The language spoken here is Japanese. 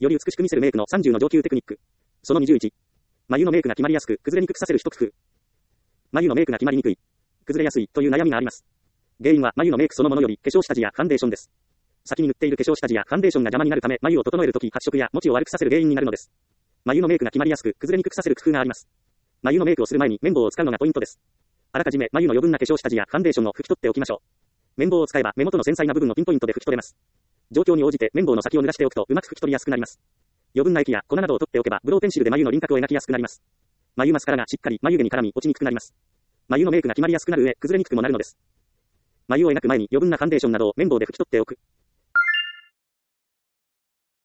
より美しく見せるメイクの30の上級テクニック。その21。眉のメイクが決まりやすく、崩れにくくさせる一工夫。眉のメイクが決まりにくい、崩れやすいという悩みがあります。原因は眉のメイクそのものより化粧下地やファンデーションです。先に塗っている化粧下地やファンデーションが邪魔になるため、眉を整えるとき発色や持ちを悪くさせる原因になるのです。眉のメイクが決まりやすく、崩れにくくさせる工夫があります。眉のメイクをする前に綿棒を使うのがポイントです。あらかじめ眉の余分な化粧下地やファンデーションを拭き取っておきましょう。綿棒を使えば目元の繊細な部分をピンポイントで拭き取れます。状況に応じて綿棒の先を濡らしておくとうまく拭き取りやすくなります。余分な液や粉などを取っておけばブローペンシルで眉の輪郭を描きやすくなります。眉マスカラがしっかり眉毛に絡み落ちにくくなります。眉のメイクが決まりやすくなる上、崩れにくくもなるのです。眉を描く前に余分なファンデーションなどを綿棒で拭き取っておく。